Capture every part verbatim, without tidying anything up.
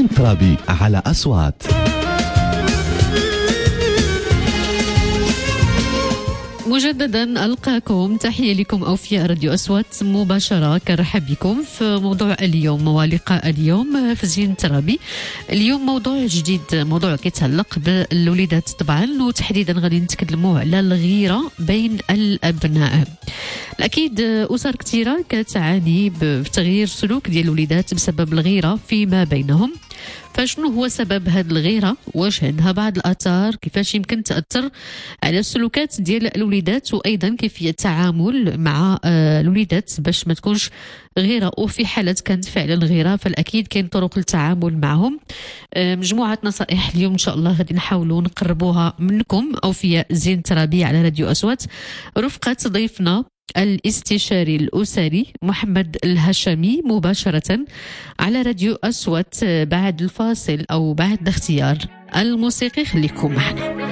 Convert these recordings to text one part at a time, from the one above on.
زين ترابي على أصوات. مجددا ألقاكم، تحية لكم أوفياء راديو أصوات مباشرة. كنرحب بكم في موضوع اليوم ولقاء اليوم في زين ترابي. اليوم موضوع جديد، موضوع كيتعلق بالوليدات طبعا، وتحديدا غادي نتكلموا على الغيرة بين الأبناء. أكيد أسر كثيرة كتعاني بتغيير سلوك ديال الوليدات بسبب الغيرة فيما بينهم. فشنو هو سبب هذه الغيرة؟ واش عندها بعض الآثار؟ كيفاش يمكن تأثر على السلوكات ديال الوليدات، وأيضا كيفية التعامل مع الوليدات باش ما تكونش غيرة، وفي حالة كانت فعلا غيرة فالأكيد كاين طرق للتعامل معهم. مجموعة نصائح اليوم إن شاء الله غادي نحاولوا نقربوها منكم أوفياء زين ترابي على راديو أصوات، رفقة ضيفنا الاستشاري الأسري محمد الهشامي مباشرة على راديو أصوات بعد الفاصل أو بعد الاختيار الموسيقي. خليكم معنا.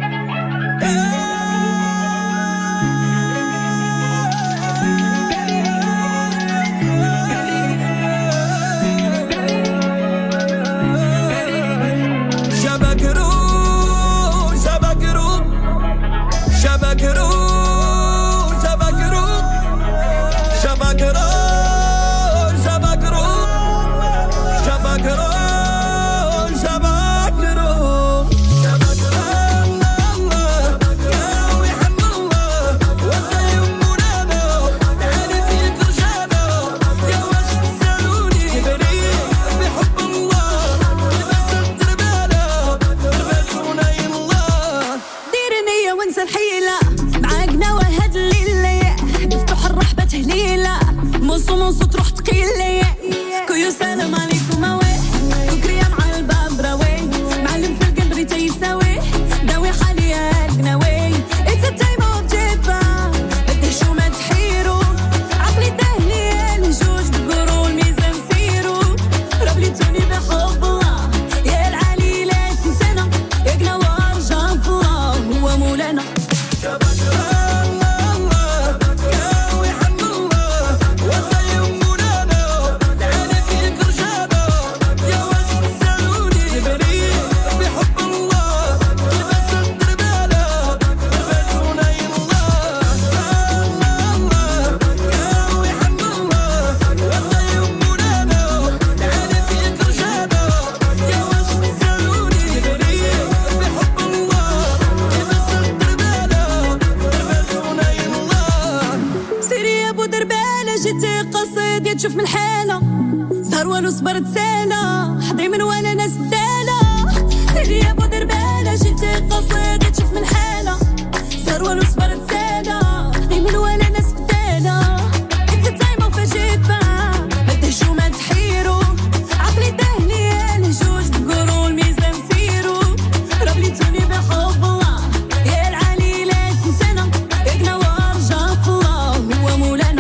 تشوف من حالة سهر ولو صبرت سالة حضري من وانا ناس بدالة سيدي يا بو دربالة جيتي قصيدة تشوف من حالة سهر ولو صبرت سالة حضري من وانا ناس بدالة انت تايمة وفاجئبة ما تهشو ما تحيرو عقلي تهني الهجوج بقرو الميزان سيرو ربليتوني بحب الله يا العلي لا تنسانا يقنا وارجع في الله هو مولانا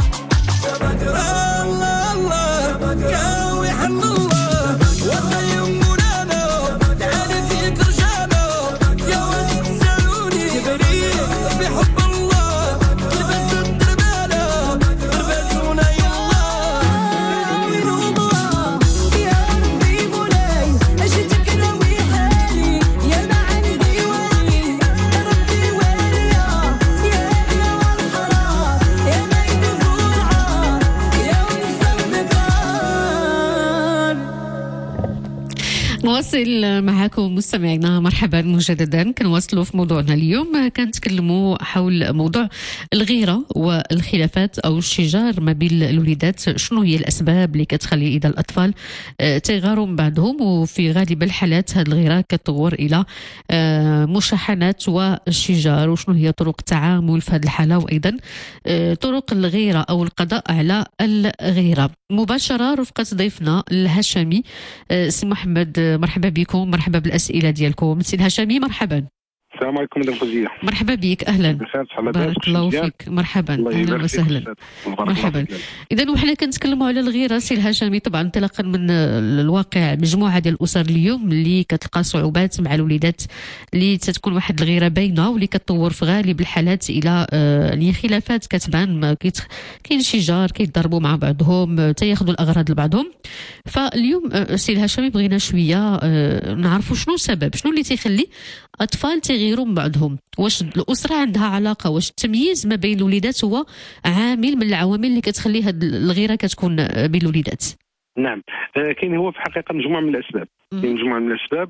نواصل معكم مستمعينا، مرحبا مجددا. كنواصلوا في موضوعنا اليوم، كنتكلموا حول موضوع الغيرة والخلافات أو الشجار ما بين الوليدات. شنو هي الأسباب اللي كتخلي إذا الأطفال تيغاروا من بعضهم، وفي غالب الحالات هذه الغيرة كتغور إلى مشاحنات والشجار، وشنو هي طرق التعامل في هذه الحالة، وأيضا طرق الغيرة أو القضاء على الغيرة. مباشرة رفقة ضيفنا الهشامي سي محمد، مرحبا بكم، مرحبا بالأسئلة ديالكم. سي الهشامي مرحبا. السلام السلام عليكم مدام فوزيه. مرحبا بك، اهلا. بارك الله فيك، مرحبا، اهلا وسهلا. مرحبا. اذا وحنا كنتكلموا على الغيره سي الهاشمي، طبعا انطلاقا من الواقع مجموعه ديال الاسر اليوم اللي كتلقى صعوبات مع الوليدات، اللي تتكون واحد الغيره باينه واللي كتطور في غالب الحالات الى يعني خلافات كتبان، كاين شي جار كيتضربوا مع بعضهم تياخذوا الاغراض لبعضهم. فاليوم سي الهاشمي بغينا شويه نعرفوا شنو السبب، شنو اللي تيخلي اطفال تيغيروا من بعضهم. واش الاسره عندها علاقه، واش التمييز ما بين الوليدات هو عامل من العوامل اللي كتخلي هذه الغيره كتكون بين الوليدات؟ نعم، كاين هو في الحقيقه مجموعه من الاسباب. كاين مجموعه من الاسباب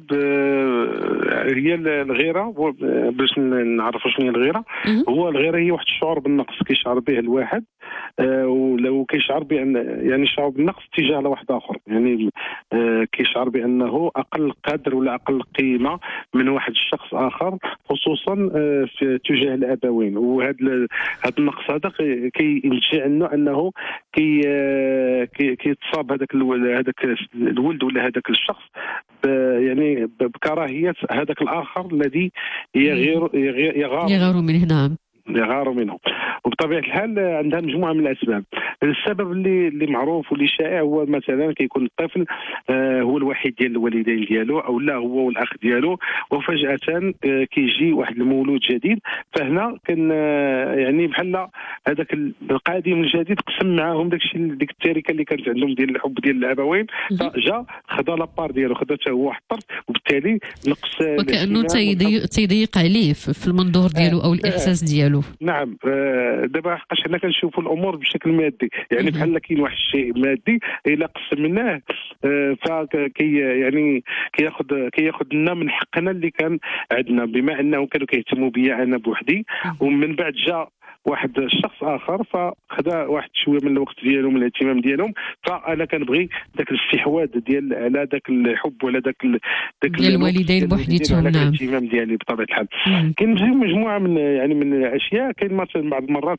هي الغيره. باش نعرفوا شنو هي الغيره، هو الغيره هي واحد الشعور بالنقص كيشعر به الواحد، ولو كيشعر بان يعني الشعور بالنقص تجاه لواحد اخر، يعني كيشعر بانه اقل قدر ولا اقل قيمه من واحد الشخص اخر، خصوصا في تجاه الابوين. وهذا هذا النقص هذا كينتج عنه انه كي كيتصاب هذاك هذاك الولد ولا هذاك الشخص يعني بكراهيه هذاك الاخر الذي يغير يغار يغار منه. نعم، يغاروا منه. وبطبيعه الحال عندها مجموعه من الاسباب. السبب اللي اللي معروف واللي شائع هو مثلا كيكون الطفل آه هو الوحيد ديال الوالدين ديالو، او لا هو والاخ ديالو، وفجاه آه كيجي واحد المولود جديد. فهنا كان آه يعني بحال هذاك القادم الجديد قسم معاهم داكشي ديك التركه اللي كانت عندهم ديال الحب ديال الابوين، فجا خدا لابار ديالو، خدا حتى هو واحد الطرف، وبالتالي نقص وكانه تيضيق عليه في المنظور ديالو او الاحساس ديالو. نعم. آه دابا حقاش حنا كنشوفوا الامور بشكل مادي، يعني بحال كاين واحد الشيء مادي الا قسمناه آه فكي يعني كياخذ كياخذ لنا من حقنا اللي كان عندنا، بما انهم كانوا كيهتموا بيا انا بوحدي، ومن بعد جا واحد الشخص اخر فخدا واحد شويه من الوقت ديالهم من الاهتمام ديالهم، فانا كنبغي ذاك الاستحواذ ديال على ذاك الحب ولا ذاك ذاك ديال الوالدين بوحديتهم. نعم، الاهتمام ديالي بطبيعه الحال. كاين مجموعه من يعني من الاشياء. كاين مثلا بعض المرات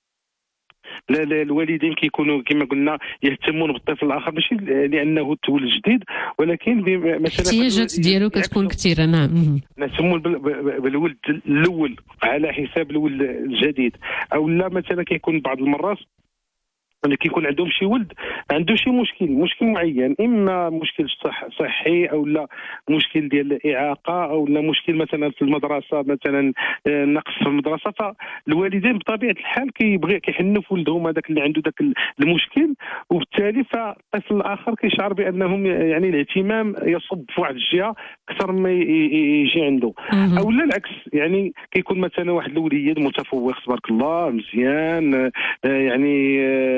لا لا الوالدين كيكونوا كما قلنا يهتمون بالطفل الاخر ماشي لانه تولد جديد، ولكن مثلا الاحتياجات ديالو كتكون كثيره. نعم، نسموا بالولد الاول على حساب الولد الجديد، او لا مثلا كيكون بعض المرات اللي كيكون عندهم شي ولد عنده شي مشكل مشكل معين، اما مشكل صح صحي او لا مشكل ديال الاعاقه او لا مشكل مثلا في المدرسه، مثلا نقص في المدرسه. فالوالدين بطبيعه الحال كيبغي كيحنوا في ولدهم هذاك اللي عنده ذاك المشكل، وبالتالي فالطفل الاخر كيشعر بانهم يعني الاهتمام يصب في واحد الجهه اكثر ما يجي عنده، او لا العكس. يعني كيكون مثلا واحد الوليد متفوق تبارك الله مزيان، يعني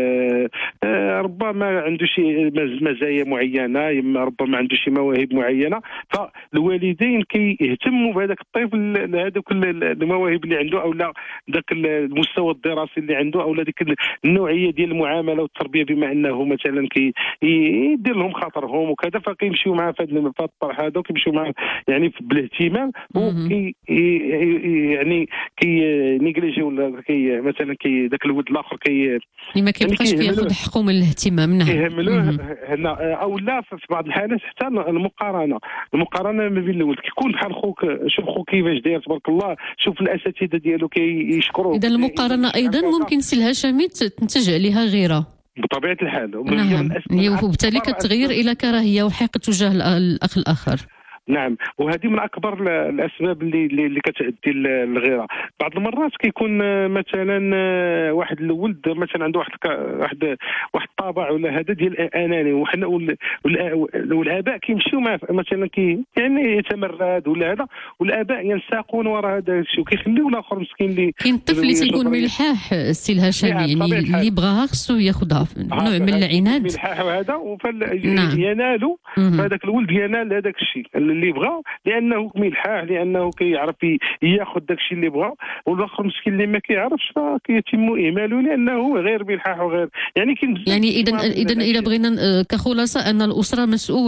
ربما عنده شي مزايا معينه، ربما عنده شي مواهب معينه، فالوالدين كيهتموا بهذاك الطفل هذوك المواهب اللي عنده، او لا ذاك المستوى الدراسي اللي عنده، او لا ديك النوعيه ديال المعامله والتربيه، بما انه مثلا كيدير لهم خاطرهم وكذا، فكيمشيو معاه في هذا الطرح هذا وكيمشيو معاه يعني بالاهتمام، وكي يعني كي نيجليجي ولا كي مثلا كي ذاك الولد الاخر كي ما كيبقاش كياخذ حقه من الاهتمام. نعم، كيهملوه هنا، او لا في بعض الحالات حتى المقارنه المقارنه ما بين الولد، كيكون بحال خوك، شوف خوك كيفاش داير تبارك الله، شوف الاساتذه ديالو كيشكروه. اذا المقارنه ايضا ممكن سي الهاشمي تنتج عليها غيره بطبيعه الحال. نعم، وبالتالي كتغير الى كراهيه وحقد تجاه الاخ الاخر. نعم، وهذه من اكبر الاسباب اللي اللي كتؤدي للغيره. بعض المرات كيكون مثلا واحد الولد مثلا عنده واحد واحد واحد الطابع ولا هذا ديال الاناني، وحنا والاباء كيمشيو معاه مثلا كي يعني يتمرد ولا هذا، والاباء ينساقون وراء هذا الشيء وكيخليو الاخر مسكين اللي كاين الطفل اللي تيكون ملحاح السي الهاشمي، يعني اللي بغاها خصو ياخذها نوع من العناد ملحاح وهذا، فينالو هذاك الولد ينال هذاك الشيء اللي بغى، لانه ملحاح، لانه كيعرف ياخذ داك الشيء اللي بغى، والاخر مسكين اللي ما كيعرفش فكيتم اهماله لانه غير ملحاح وغير يعني كاين يعني اذا اذا الى بغينا كخلاصه ان الاسره مسؤوله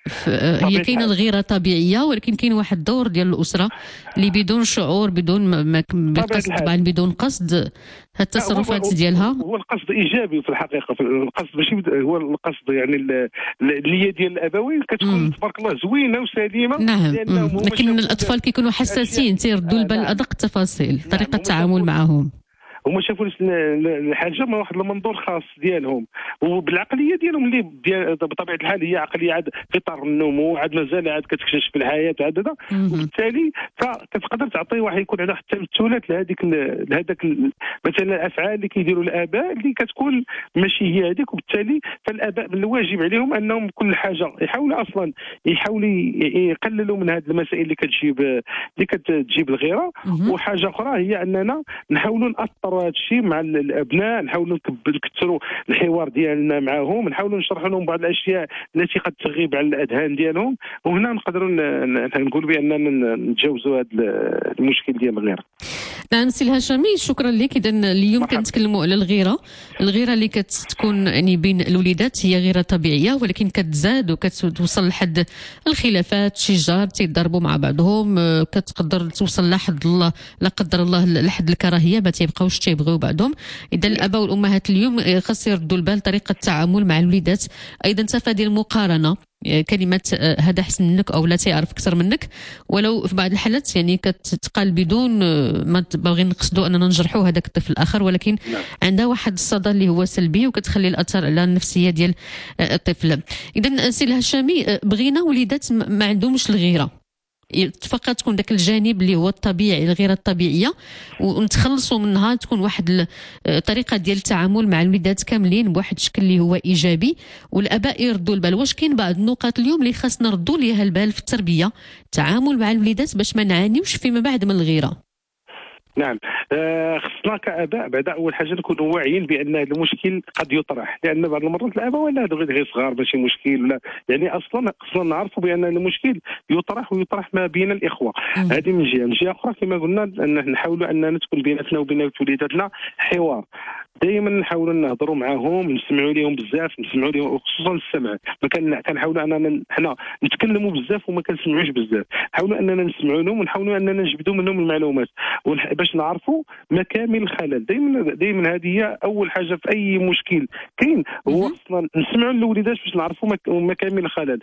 هي كاينه الغيره طبيعيه، ولكن كاين واحد الدور ديال الاسره اللي بدون شعور، بدون ما بقصد طبعا، بدون قصد، هاد التصرفات ديالها. هو القصد ايجابي في الحقيقه، في القصد ماشي هو القصد، يعني النيه ديال الابوين كتكون تبارك الله زوينه وسليمه. نعم، لكن الاطفال كيكونوا حساسين، تيردوا البال لادق التفاصيل، طريقه التعامل معهم. هما شافوا الحاجه من واحد المنظور خاص ديالهم، وبالعقليه ديالهم اللي بطبيعه الحال هي عقليه عاد في اطار النمو، عاد مازال عاد كتكتشف الحياه عاد هذا، وبالتالي فكتقدر تعطي واحد يكون عندها حتى تمثلات لهذيك لهذاك مثلا الافعال اللي كيديروا الاباء اللي كتكون ماشي هي هذيك. وبالتالي فالاباء من الواجب عليهم انهم كل حاجه يحاولوا اصلا يحاولوا يقللوا من هذه المسائل اللي كتجيب اللي كتجيب الغيره. وحاجه اخرى هي اننا نحاولوا ناثروا هذا الشيء مع الابناء، نحاولوا نكثروا الحوار ديالنا معهم، نحاولوا نشرحوا لهم بعض الاشياء التي قد تغيب على الاذهان ديالهم، وهنا نقدروا نقول باننا نتجاوزوا هذا المشكل ديال الغيره. نعم سي الهاشمي، شكرا لك. اذا اليوم كنتكلموا على الغيره، الغيره اللي كتكون يعني بين الوليدات هي غيره طبيعيه، ولكن كتزاد وكتوصل لحد الخلافات، شجار تيضربوا مع بعضهم، كتقدر توصل لحد الله لا قدر الله لحد الكراهيه، ما تيبقاوش تيبغيو بعضهم. اذا الاباء والامهات اليوم خاص يردوا البال طريقه التعامل مع الوليدات، ايضا تفادي المقارنه، كلمه هذا احسن منك او لا تيعرف اكثر منك، ولو في بعض الحالات يعني كتقال بدون ما باغيين نقصدوا اننا نجرحوا هذاك الطفل الاخر، ولكن عندها واحد الصدى اللي هو سلبي وكتخلي الاثر على النفسيه ديال الطفل. اذا سي الهشامي، بغينا وليدات ما عندهمش الغيره، فقط تكون ذاك الجانب اللي هو الطبيعي، الغيره الطبيعيه، ونتخلصوا منها، تكون واحد الطريقه ديال التعامل مع الوليدات كاملين بواحد الشكل اللي هو ايجابي، والاباء يردوا البال. واش كاين بعض النقاط اليوم اللي خاصنا نردوا ليها البال في التربيه، التعامل مع الوليدات، باش ما نعانيوش فيما بعد من الغيره؟ نعم، آه خصنا كاباء بعد اول حاجه نكونوا واعيين بان هذا المشكل قد يطرح، لان بعض المرات الاباء ولا هذا غير صغار ماشي مشكل، ولا يعني اصلا خصنا نعرفوا بان المشكل يطرح ويطرح ما بين الاخوه. هذه من جهه. من جهه اخرى كما قلنا أن نحاولوا اننا تكون بيناتنا وبين وليداتنا حوار، دائما نحاولوا نهضروا معهم، نسمعوا لهم بزاف، نسمعوا لهم خصوصا السمع. ما كان كنحاولوا اننا حنا نتكلموا بزاف وما كنسمعوش بزاف، نحاولوا اننا نسمعوا لهم ونحاولوا اننا نجبدوا منهم المعلومات باش نعرفوا مكامن الخلل. دائما دائما هذه هي اول حاجه في اي مشكل كاين، هو خصنا نسمعوا للوليدات باش نعرفوا مكامن الخلل،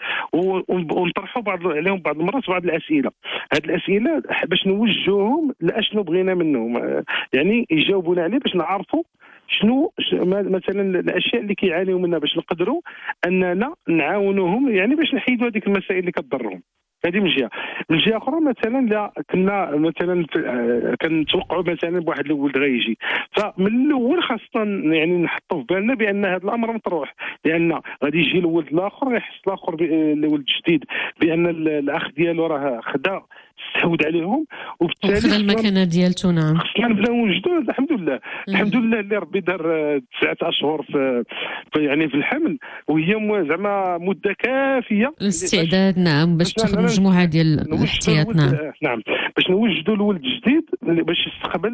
ونطرحوا بعض عليهم بعض المرات بعض الاسئله. هذه الاسئله باش نوجهوهم لاشنو بغينا منهم، يعني يجاوبونا عليه باش نعرفوا شنو مثلا الاشياء اللي كيعانيوا منها، باش نقدروا اننا نعاونوهم، يعني باش نحيدوا هذيك المسائل اللي كتضرهم. هذه من جهه. من جهه اخرى مثلا لا كنا مثلا كنتوقعوا مثلا بواحد الولد غيجي، فمن الاول خاصنا يعني نحطوا في بالنا بان هذا الامر مطروح، لان غادي يجي الولد الاخر يحس الاخر الولد الجديد بان الاخ ديالو راه خدا استحوذ عليهم، وبالتالي خدا المكانه ديالته. نعم، خصنا نبداو نوجدوا. الحمد لله الحمد لله اللي ربي دار تسعة اشهر في, في يعني في الحمل، وهي زعما مده كافيه الاستعداد. نعم، باش تاخذ مجموعه ديال الاحتياط. نعم نعم باش نوجدوا الولد الجديد باش يستقبل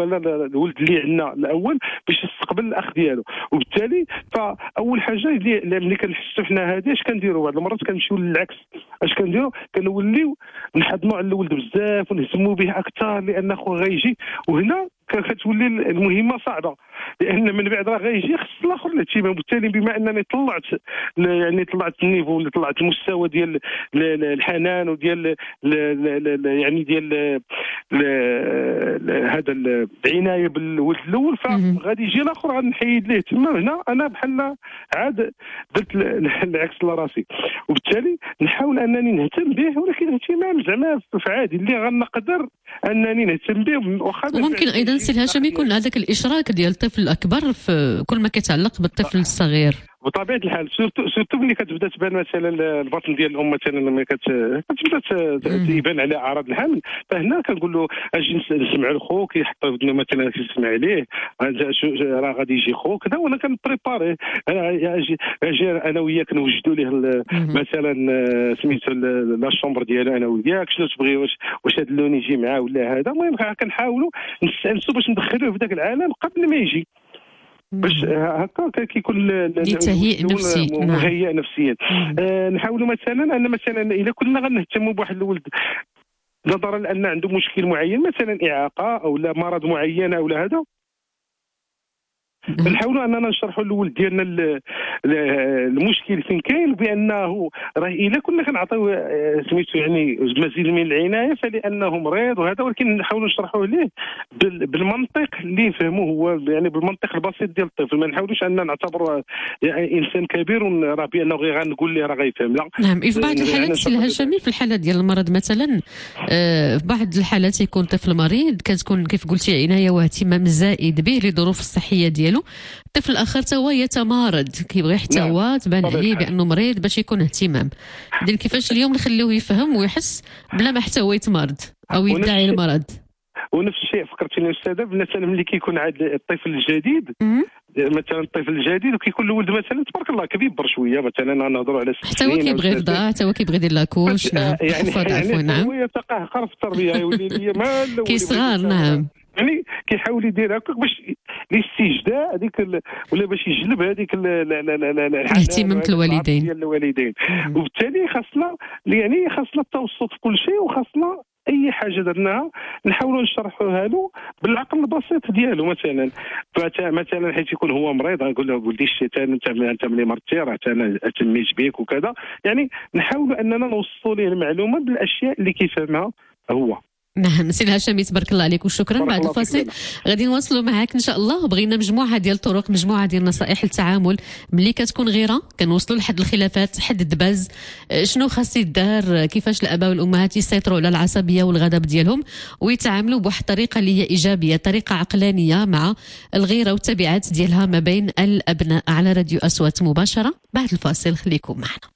الولد اللي عندنا الاول باش يستقبل الاخ ديالو. وبالتالي فاول حاجه اللي ملي كنحسوا حنا هذه اش كنديروا، بعض المرات كنمشيو للعكس. اش كنديروا؟ كنوليو نحضنوا على الولد بزاف ونهتموا به اكثر لان خوه غيجي، وهنا كتولي المهمه صعبه، لان من بعد راه غيجي خص الاخر الاهتمام. وبالتالي بما انني طلعت يعني طلعت النيفو اللي طلعت المستوى ديال الحنان وديال يعني ديال هذا العنايه بالولد الاول، فغادي يجي الاخر غادي نحيد ليه تما. هنا انا بحال عاد درت العكس لراسي، وبالتالي نحاول انني نهتم به، ولكن اهتمام زعما في عادي اللي غنقدر انني نهتم به. واخا ممكن ايضا سي الهاشمي يكون هذاك الاشراك ديال الطفل الاكبر في كل ما كيتعلق بالطفل الصغير بطبيعه الحال، سورتو سورتو ملي كتبدا تبان مثلا البطن ديال الام مثلا لما كتبدا تيبان عليه اعراض الحمل، فهنا كنقول له اجي نسمع لخوك، يحط ودنه مثلا كيسمع عليه راه غادي يجي خوك كذا، وانا كنبريباري اجي اجي انا وياك نوجدوا ليه مثلا سميتو لا شومبر ديالو انا وياك، شنو تبغي، واش واش هذا اللون يجي معاه ولا هذا. المهم كنحاولوا نستانسوا باش ندخلوه في ذاك العالم قبل ما يجي. باش هكا كيكون لتهيئ نفسي مهيئ نفسيا. آه نحاولوا مثلا ان مثلا اذا كنا غنهتموا بواحد الولد نظرا لان عنده مشكل معين مثلا اعاقه او لا مرض معين او لا هذا، نحاولوا اننا نشرحوا للولد ديالنا المشكل فين كاين، بانه راه الا كنا كنعطيو سميتو يعني مزيد من العنايه فلانه مريض وهذا، ولكن نحاولوا نشرحوه ليه بالمنطق اللي يفهموه هو، يعني بالمنطق البسيط ديال الطفل. ما نحاولوش ان نعتبره يعني انسان كبير وراه بانه غير غنقول ليه راه غيفهم، لا. نعم. في بعض الحالات سي الهاشمي في الحاله ديال المرض مثلا، آه في بعض الحالات يكون طفل مريض كتكون كيف قلتي عنايه واهتمام زائد به لظروف الصحيه ديالو، الطفل الاخر تا هو يتمارض كيبغي حتى هو نعم. تبان عليه بانه مريض باش يكون اهتمام. اذا كيفاش اليوم نخليوه يفهم ويحس بلا ما حتى هو يتمرض او يدعي المرض. ونفس الشيء فكرتيني استاذه، مثلا ملي كيكون عاد الطفل الجديد، مثلا الطفل الجديد وكيكون الولد مثلا تبارك الله كبير شويه، مثلا نهضروا على ست حتى هو كيبغي يرضع، حتى هو كيبغي يدير لاكوش. نعم يعني عفوا. نعم هو يتقهقر في التربيه يولي لي مال كيصغار. نعم يعني كيحاول يدير هكاك باش الاستجداء هذيك ولا باش يجلب هذيك اهتمام الوالدين ديال الوالدين. وبالتالي خاصنا يعني خاصنا التوسط في كل شيء، وخاصنا اي حاجه درناها نحاولوا نشرحوها له بالعقل البسيط ديالو. مثلا مثلا حيت يكون هو مريض غنقول له ولدي انت انت ملي مرضتي راه انا اهتميت بك وكذا، يعني نحاولوا اننا نوصلوا ليه المعلومه بالاشياء اللي كيفهمها هو. نعم سي الهاشمي تبارك الله عليك وشكرا. بعد الفاصل غادي نواصلوا معاك ان شاء الله. بغينا مجموعه ديال الطرق، مجموعه ديال النصائح للتعامل ملي كتكون غيره، كنوصلوا لحد الخلافات، حد الدباز، شنو خاص يدار، كيفاش الاباء والامهات يسيطروا على العصبيه والغضب ديالهم ويتعاملوا بواحد الطريقه اللي هي ايجابيه، طريقه عقلانيه مع الغيره والتبعات ديالها ما بين الابناء. على راديو اصوات مباشره بعد الفاصل، خليكم معنا.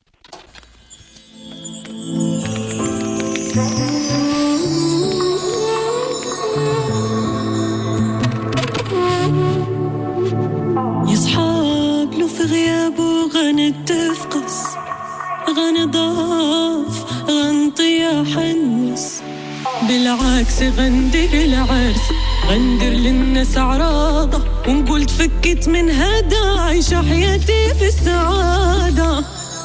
يصحاب له في غيابه غنتفقس، غنضاف غنطيح النص، بالعكس غندير العرس، غندير للناس عراضة ونقول تفكت من هذا، عايشة حياتي في السعادة.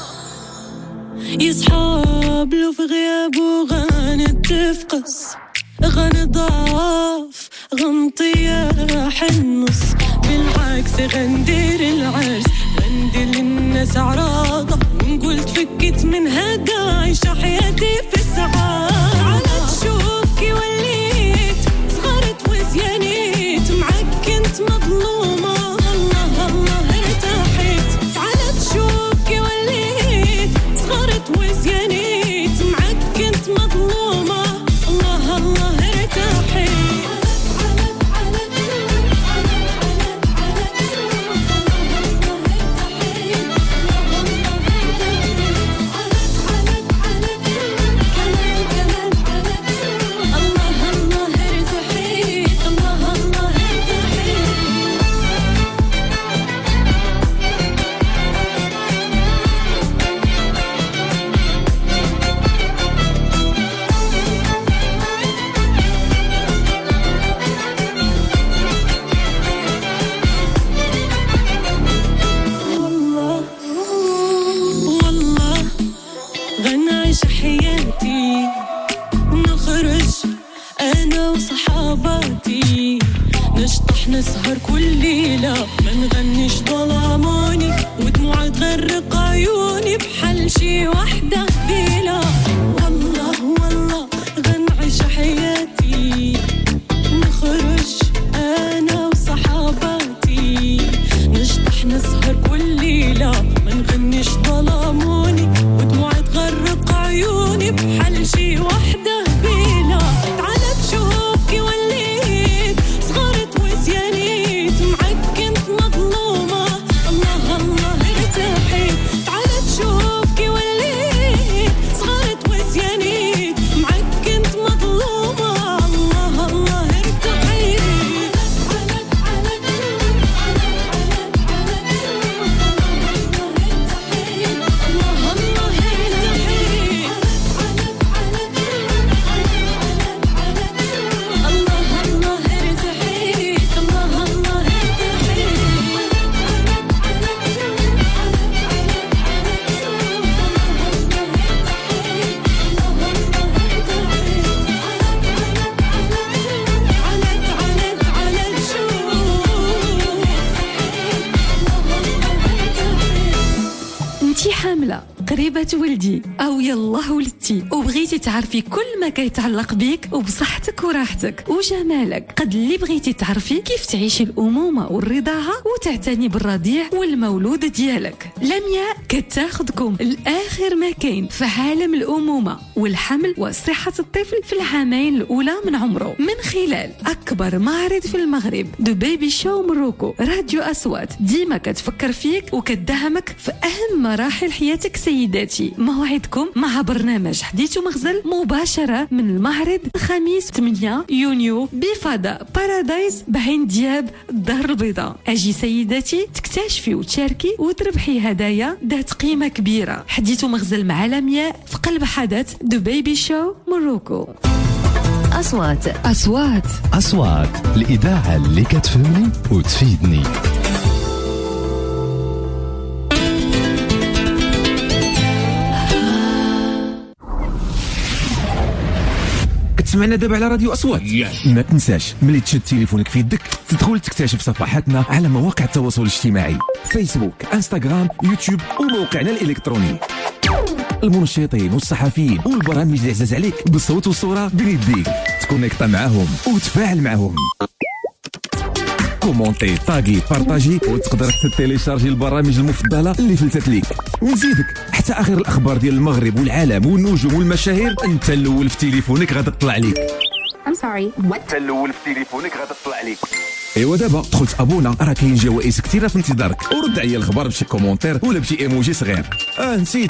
يصحاب له في غيابه غنتفقس، غنضاف غنطيح النص، بالعكس غندير العرس، غندير للناس عراضة ونقول تفكت من هذا، عايشة حياتي في السعادة. على تشوف كي وليت صغرت وزيانيت، معك كنت مظلومة الله الله ارتاحت. على تشوف كي وليت صغرت وزيانيت، معك كنت مظلومة الله الله ارتاحت. نسهر كل ليلة ما نغنيش ظلاموني، ودموع تغرق عيوني بحال شي وحدة بيلا. والله والله غنعيش حياتي، نخرج أنا وصحاباتي، نشطح نسهر كل ليلة ما نغنيش ظلاموني، ودموع تغرق عيوني بحال شي وحدة بيلا. تعال تشوف كي وليت صغرت وزيانيت، معك كنت مظلومة الله الله ارتاحت. تعال تشوف كي وليت تولدي او يلاه ولدتي وبغيتي تعرفي كل ما كيتعلق بيك وبصحتك وراحتك وجمالك، قد اللي بغيتي تعرفي كيف تعيشي الامومه والرضاعه وتعتني بالرضيع والمولود ديالك. لمياء كتاخذكم لاخر ما كاين في عالم الامومه والحمل وصحه الطفل في العامين الاولى من عمره، من خلال اكبر معرض في المغرب دو بيبي شو مروكو. راديو اصوات ديما كتفكر فيك وكتدعمك في اهم مراحل حياتك سيداتي. موعدكم مع برنامج حديث ومغزل مباشره من المعرض الخميس ثمانية يونيو بفضاء بارادايس بعين دياب الدار البيضاء. اجي سيداتي تكتشفي وتشاركي وتربحي هدايا ذات قيمه كبيره. حديث ومغزل مع لمياء في قلب حدث دو بيبي شو مروكو. أصوات أصوات أصوات الإذاعة اللي كتفهمني وتفيدني. كتسمعنا دابا على راديو أصوات. ما تنساش ملي تشد تليفونك في يدك تدخل تكتشف صفحاتنا على مواقع التواصل الاجتماعي، فيسبوك، انستغرام، يوتيوب وموقعنا الإلكتروني. المنشطين والصحفيين والبرامج اللي عزاز عليك بالصوت والصورة بين يديك، تكونيكتا معاهم وتفاعل معاهم. كومونتي، طاغي، بارطاجي، وتقدر حتى تيليشارجي البرامج المفضلة اللي فلتت ليك، ونزيدك حتى آخر الأخبار ديال المغرب والعالم والنجوم والمشاهير أنت الأول في تليفونك غادي تطلع ليك. I'm sorry. What؟ أنت الأول في تليفونك غادي تطلع ليك. ايوا دابا دخلت ابونا، راه كاين جوائز كثيره في انتظارك، ورد عليا الخبر بشي كومونتير ولا بشي ايموجي صغير. اه نسيت،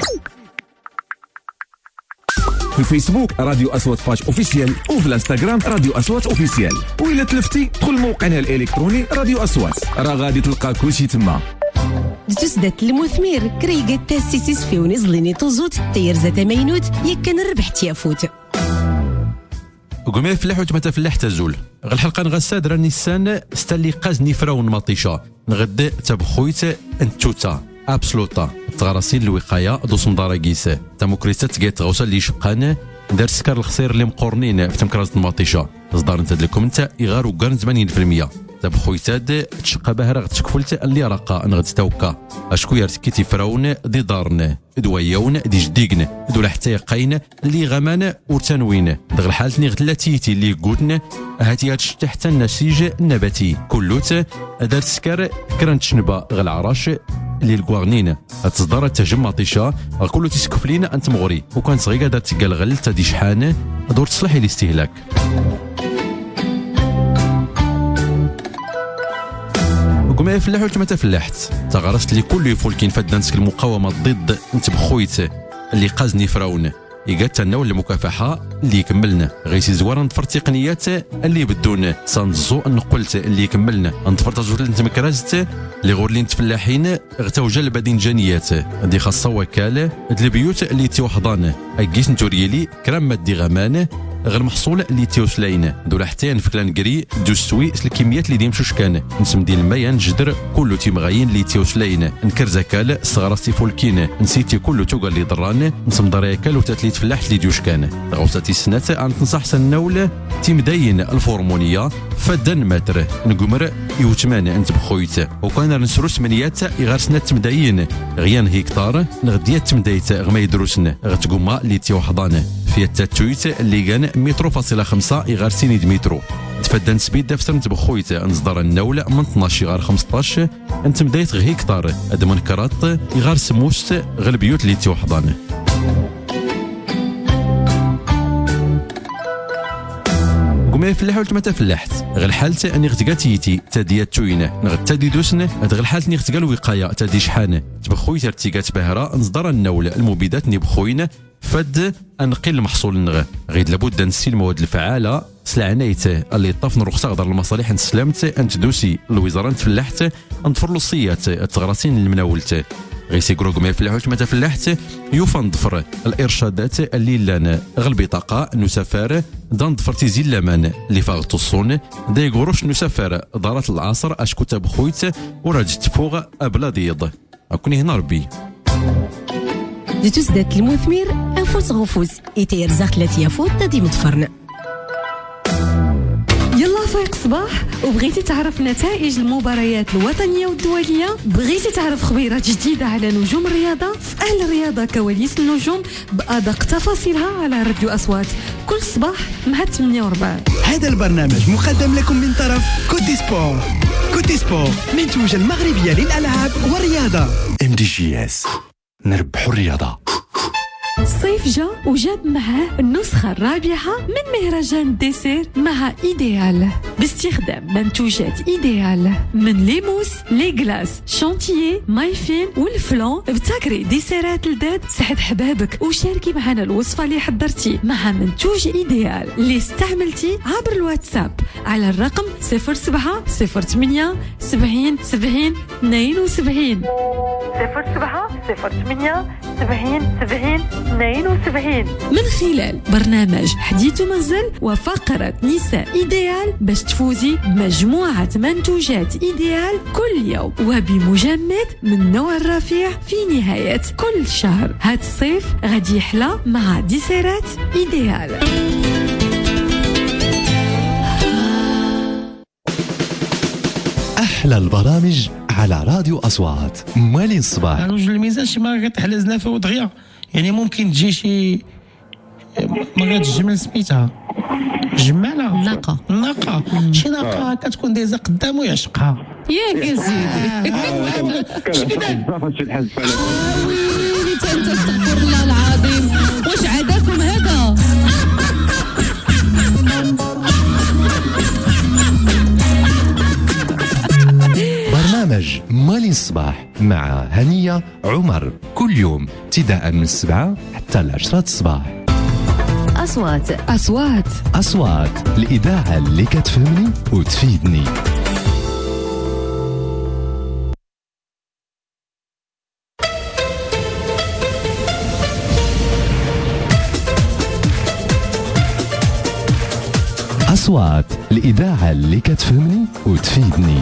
في الفيسبوك راديو أصوات باج اوفيسيال، وفي الانستغرام راديو أصوات اوفيسيال، وإلا تلفتي دخل موقعنا الالكتروني راديو أصوات، راه غادي تلقى كلشي تما. تسدات المثمر كريقة تاسيسيس في ونزليني توزوت تير زات مينوت يكن ربح تيافوت. قومي فلاح وتمتا فلاح تزول غ الحلقه نغساد راني السان ستالي قازني فراون مطيشه نغد تبخويت انتوتا ابسلوطا تغرسين الوقايه دوس مداركيس تموكريتا تقيت غوصه اللي شقان دار سكر الخسير اللي مقورنين في تمكراز المطيشه اصدار انت لكم انت يغار وكان ثمانين بالمئة تبخويتاد تشقى بهرا غتشكفلت اللي رقا نغد توكا اشكو يرتكيتي فراون دي دارن دوايون دي جديقن دولا حتى يقين اللي غمان ورتنوين دغ الحالتني غتلاتيتي اللي قوتن هاتي هاتش تحت النسيج النباتي كلوت دار سكر كرانت شنبا غ العراش اللي الكواغنين تصدر التجمع طيشه كله تسكفلين انت مغري وكان صغيره دار تقال غل تدي شحان دور تصلحي الاستهلاك. قوم فلاح ولا ما تفلحت تغرست لي كل يفولكين فدانسك المقاومه ضد انت بخويت اللي قازني فراون يقات النوع المكافحه اللي يكملنا غيسي زوار نطفر تقنيات اللي بدون صنزو نقلت اللي يكملنا نطفر تزول نتمكرازت اللي غورلين تفلاحين غتوجا الباذنجانيات دي خاصه وكاله البيوت اللي تيوحضان اكيس نتوريلي كرام مادي غمان غير محصول اللي تيوسلاين دولا حتى نفكلان كري دوستوي الكميات اللي ديمشوش كان نسم ديال الماء نجدر كله تيمغاين اللي تيوسلاين نكر زكال صغرستي فولكين نسيتي كله توقع اللي ضران نسم دريكال وتاتليت فلاح اللي ديوش كان غوصتي سنات ان تنصح سنول تيمداين الفورمونيه فدان متر نقمر يوتمان انت بخويت وكان نسرو ثمانيات يغار سنات تمداين غيان هكتار نغديات تمدايت غما يدروسن غتقوما اللي تيوحضان في التاتويت اللي كان مترو فاصلة خمسة يغار سينيد مترو تفدان سبيد دفتر نتبخويت نصدر النول من اثناش يغار خمسطاش انت مدايت غي هكتار ادمن كرات يغار سموست غير البيوت اللي تيوحضان. قومي فلاح ولا ما تفلحت غير حالت اني غتقاتيتي تاديات توينه نغد تادي دوسن غير حالت اني غتقال وقايه تادي شحانه تبخويت ارتيقات بهرا نصدر النول المبيدات ني بخوين فد انقل المحصول نغ غير لابد نسي المواد الفعاله سلعنيت اللي طفن رخصه غدر المصالح نسلمت انت دوسي الوزاره تفلحت نطفر للصيات تغرسين المناولت غيسي كروك ما يفلحوش ما تفلحت يوفى نضفر الارشادات اللي لان غل بطاقه نسافر دان ضفرتي زي اللمان اللي فاغ تصون دا يقروش نسافر دارات العصر اشكو تبخويت وراجت فوق ابلا ديض اكوني هنا ربي دي تسدات المثمر انفوس غفوز يتيرزاق ثلاث يافوت تدي متفرن. يلا فايق صباح وبغيتي تعرف نتائج المباريات الوطنية والدولية، بغيتي تعرف خبيرات جديدة على نجوم الرياضة، في أهل الرياضة كواليس النجوم بأدق تفاصيلها على راديو أصوات كل صباح مع ثمانية وربع. هذا البرنامج مقدم لكم من طرف كوتي سبور. كوتي سبور منتوجة المغربية للألعاب والرياضة. ام دي جي اس، نربحوا الرياضة. الصيف جا وجاب معاه النسخة الرابعة من مهرجان الديسير مع إيديال باستخدام منتوجات إيديال من ليموس لي غلاس شانتيي مايفين والفلون. ابتكري ديسيرات لذات سعد حبابك وشاركي معنا الوصفة اللي حضرتي مع منتوج إيديال اللي استعملتي عبر الواتساب على الرقم صفر سبعة صفر ثمانية سبعين سبعين اثنين وسبعين صفر سبعة صفر ثمانية سبعين سبعين اثنين وسبعين من خلال برنامج حديث منزل وفقرة نساء إيديال باش تفوزي بمجموعة منتوجات إيديال كل يوم وبمجمد من نوع الرفيع في نهاية كل شهر. هاد الصيف غادي يحلى مع ديسيرات إيديال. أحلى البرامج على راديو أصوات. موالين الصباح رجل الميزان شي مرة كتحل زنافة ودغيا، يعني ممكن تجي شي مرات الجمل سميتها جمالة ناقة ناقة شي ناقة كتكون دايزة قدامو يعشقها ياك يا سيدي. ويلي انت استغفر الله العظيم، واش عاداكم هذا؟ برنامج مالين الصباح مع هنية عمر كل يوم ابتداء من السبعة حتى العشرة الصباح. أصوات أصوات أصوات الإذاعة اللي كتفهمني وتفيدني. أصوات الإذاعة اللي كتفهمني وتفيدني.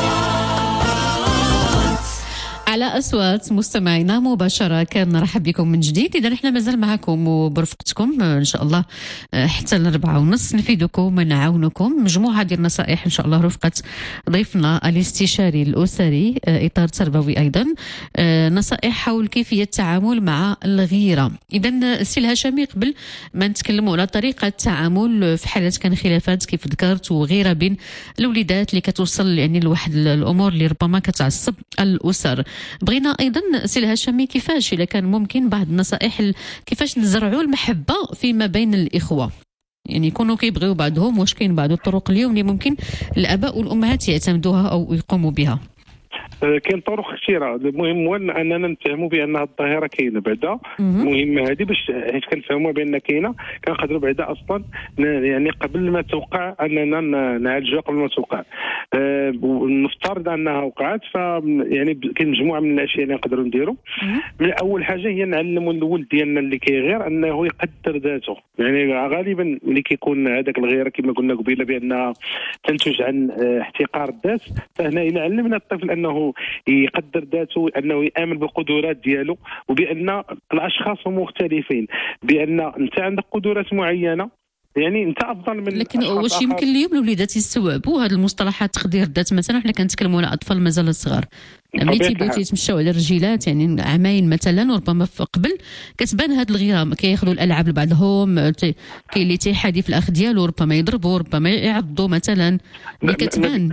على أصوات مستمعينا مباشرة كنرحب بكم من جديد. إذا نحن مازال معكم وبرفقتكم إن شاء الله حتى الأربعة ونص نفيدكم ونعاونكم مجموعة ديال النصائح إن شاء الله رفقة ضيفنا الاستشاري الأسري إطار تربوي أيضا، نصائح حول كيفية التعامل مع الغيرة. إذا سي الهشامي قبل ما نتكلموا على طريقة التعامل في حالة كان خلافات كيف ذكرت وغيرة بين الوليدات اللي كتوصل يعني لواحد الأمور اللي ربما كتعصب الأسر، بغينا ايضا سي الهشامي كيفاش اذا كان ممكن بعض النصائح كيفاش نزرعوا المحبه فيما بين الاخوه، يعني يكونوا كيبغيو بعضهم. واش كاين بعض الطرق اليوم اللي ممكن الاباء والامهات يعتمدوها او يقوموا بها؟ كاين طرق كثيره. المهم هو اننا نفهموا بان هذه الظاهره كاينه بعدا مهمه هذه باش حيت كنفهموا بان كاينه كنقدروا بعدا اصلا يعني قبل ما توقع اننا نعالجوها قبل ما توقع. أه نفترض انها وقعت ف يعني كاين مجموعه من الاشياء اللي نقدروا نديروا. اول حاجه هي نعلموا الولد ديالنا اللي كيغير انه يقدر ذاته، يعني غالبا ملي كيكون هذاك الغيره كما قلنا قبيله بانها تنتج عن احتقار الذات، فهنا الى علمنا الطفل انه يقدر ذاته، انه يامن بالقدرات ديالو، وبان الاشخاص هم مختلفين، بان انت عندك قدرات معينه يعني انت افضل من. لكن واش يمكن اليوم الوليدات يستوعبوا هذه المصطلحات تقدير الذات؟ مثلا حنا كنتكلموا على اطفال مازال صغار ملي تيبغيو تيتمشاو على الرجيلات يعني عامين مثلا، وربما قبل كتبان هذه الغيره، كياخذوا الالعاب لبعضهم، كاين اللي تيحادي في الاخ ديالو، ربما يضربوا ربما يعضوا مثلا، اللي كتبان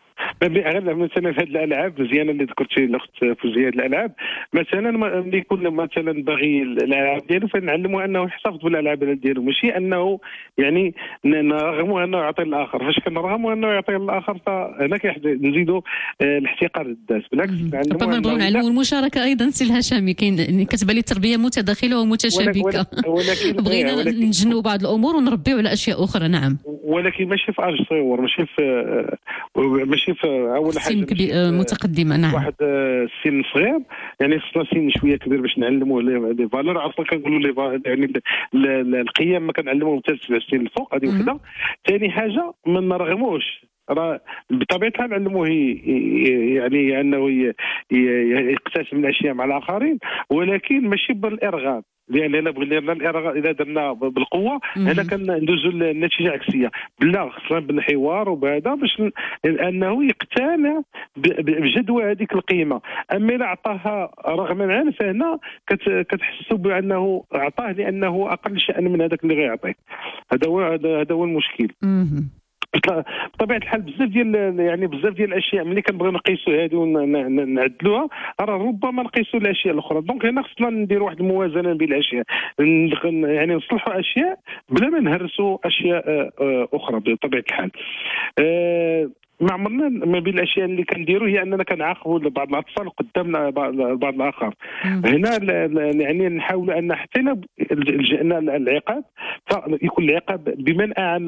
غير مثلا في هذه الالعاب مزيانه اللي ذكرتي الاخت فوزيه. هذه الالعاب مثلا ملي يكون مثلا باغي الالعاب ديالو فنعلموا انه يحتفظ بالالعاب ديالو، ماشي انه يعني نرغموا انه يعطي الاخر. فاش كنرغموا انه يعطي الاخر فهنا نزيدوا الاحتقار الذات. بالعكس ربما نبغيو نعلموا المشاركه ايضا. سي الهشامي كاين كتبان لي التربيه متداخله ومتشابكه، بغينا نجنوا بعض الامور ونربيو على اشياء اخرى. نعم، ولكن ماشي في اج صغير، ماشي في ماشي في اول حاجه سن كبير متقدمه. نعم، واحد سن صغير يعني خصنا سن شويه كبير باش نعلموه لي فالور. اصلا كنقولوا لي يعني القيم ما كنعلموهم حتى سبع سنين الفوق، هذه وحده. ثاني حاجه ما نرغموش راه بطبيعه الحال نعلموه يعني انه يقتسم الاشياء مع الاخرين، ولكن ماشي بالارغام، لان الا بغينا الارغام اذا درنا بالقوه هنا كندوزوا النتيجه عكسيه. بلا خصنا بالحوار وبهذا باش انه يقتنع بجدوى هذيك القيمه. اما الا عطاها رغما عنه فهنا كتحسوا بانه عطاه لانه اقل شان من هذاك اللي غيعطيه. هذا هو هذا هو المشكل. بطبيعه الحال بزاف ديال يعني بزاف ديال الاشياء ملي كنبغيو نقيسوا هذه ونعدلوها راه ربما نقيسوا الاشياء الاخرى. دونك هنا خصنا نديروا واحد الموازنه بين الاشياء، يعني نصلحوا اشياء بلا ما نهرسوا اشياء اخرى بطبيعه الحال. أه ما عمرنا ما بين الاشياء اللي كنديروا هي اننا كنعاقبوا بعض الاطفال قدام بعض الاخر. هنا يعني نحاولوا ان حتى لجأنا العقاب فيكون العقاب بمن اعان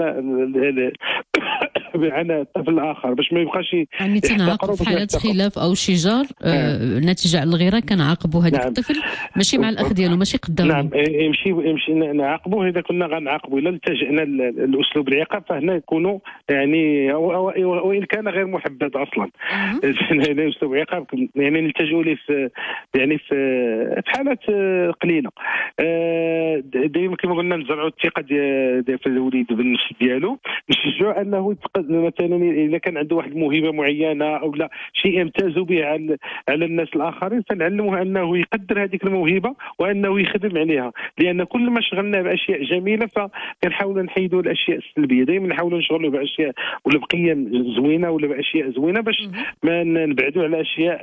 على الطفل الاخر باش ما يبقاش يعني تنعاقب في حاله خلاف او شجار آه نتيجه على الغيره كنعاقبوا هذاك نعم. الطفل ماشي مع الاخ ديالو ماشي قدامه. نعم يمشي يمشي نعاقبوه اذا كنا غنعاقبوا الا التجأنا الاسلوب العقاب فهنا يكونوا يعني وان كان غير محبب اصلا. هذا اسلوب عقاب يعني نلتجئوا ليه في يعني في في حالات قليله. دائما كما قلنا نزرعوا الثقه ديال في الوليد بالنفس ديالو، نشجعوا انه مثلا اذا كان عنده واحد الموهبه معينه او لا شيء يمتاز به على على الناس الاخرين فنعلموه انه يقدر هذيك الموهبه وانه يخدم عليها، لان كل ما شغلنا باشياء جميله فكنحاولوا نحيدوا الاشياء السلبيه. دائما نحاولوا نشغلوا باشياء ولا بقيم زوينه ولا باشياء زوينه باش ما نبعدوا على اشياء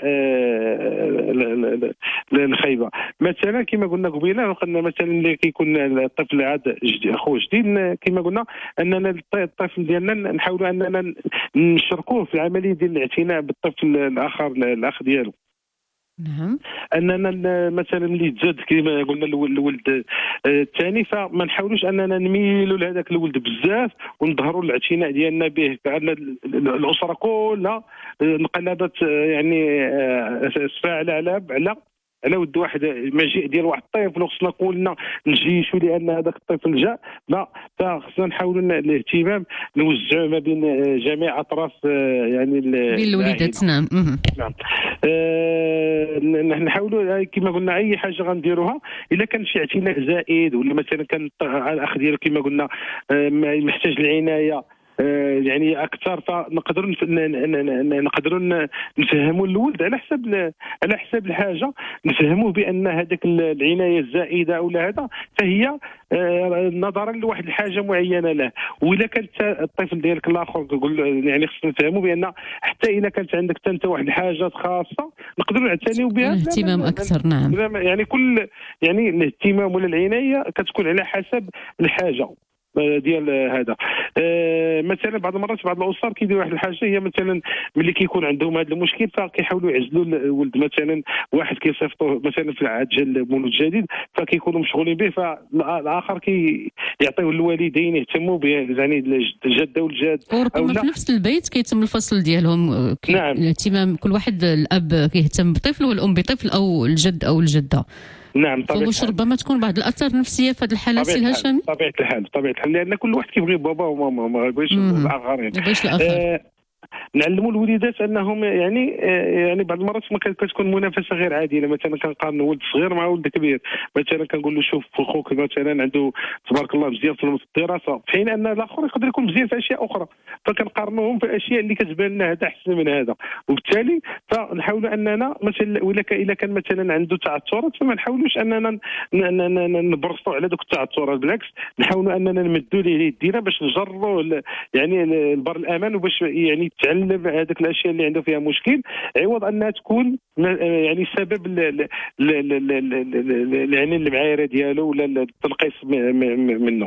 الخايبه. مثلا كما قلنا قبيله قلنا مثلا اللي كيكون الطفل عاد اخو جديد كما قلنا اننا الطفل ديالنا نحاولوا اننا نشاركوه في العمليه ديال الاعتناء بالطفل الاخر الاخ ديالو. نعم. اننا مثلا اللي تزاد كما قلنا الولد الثاني فما نحاولوش اننا نميلوا لهذاك الولد بزاف ونظهروا الاعتناء ديالنا به، كأن الاسره كلها انقلبت يعني تفاعل على على على ود واحد مجيء ديال واحد الطفل وخصنا كلنا نجيشوا لان هذاك الطفل جاء، لا فخصنا نحاولوا الاهتمام نوزعوه ما بين جميع اطراف يعني بين الوليدات. نعم نعم أه نحاولوا كما قلنا اي حاجه غنديروها الا كان شي اعتناء زائد ولا مثلا كان الاخ ديالو كما قلنا محتاج العنايه يعني اكثر فنقدروا نقدروا نفهموا الولد على حسب على حسب الحاجه، نفهموه بان هذيك العنايه الزائده او هذا فهي نظرا لواحد الحاجه معينه له. واذا كانت الطفل ديالك الاخر تقول يعني خصنا نفهموا بان حتى اذا كانت عندك انت واحد الحاجات خاصه نقدروا نعتنيو بها اهتمام اكثر. نعم يعني كل يعني الاهتمام ولا العنايه كتكون على حسب الحاجه ديال هذا. أه مثلا بعض المرات بعض الاسر كيديروا واحد الحاجه هي مثلا ملي كيكون عندهم هذا المشكل فكيحاولوا يعزلوا الولد، مثلا واحد كيصيفطوه مثلا في العهد ديال المولود الجديد فكيكونوا مشغولين به فالاخر كيعطيوه الوالدين يهتموا به يعني الجده والجد او في نفس البيت كيتم الفصل ديالهم. نعم. الاهتمام كل واحد الاب كيهتم بطفل والام بطفل او الجد او الجده. نعم طبيعي. فواش ربما تكون بعض الاثار النفسيه في هذه الحاله سي هشام؟ طبيعه الحال طبيعه الحال لان كل واحد كيبغي بابا وماما ما يبغيش الاخرين. ما يبغيش الاخر. آه نعلموا الوليدات انهم يعني يعني بعض المرات ما كتكون منافسه غير عادله، مثلا كنقارنوا ولد صغير مع ولد كبير، مثلا كنقول له شوف خوك مثلا عنده تبارك الله مزيان في الدراسه في حين ان الاخر يقدر يكون مزيان في اشياء اخرى، فكنقارنوهم في الاشياء اللي كتبان لنا هذا احسن من هذا، وبالتالي فنحاولوا اننا مثلا ولا اذا كان مثلا عنده تعثرات فما نحاولوش اننا نبرصوا على ذوك التعثرات، بالعكس نحاولوا اننا نمدوا ليه يدينا باش نجروا يعني البر الامان وباش يعني تعلم هذيك الاشياء اللي عنده فيها مشكل عوض انها تكون يعني سبب يعني المعايره ديالو ولا التنقيص منه.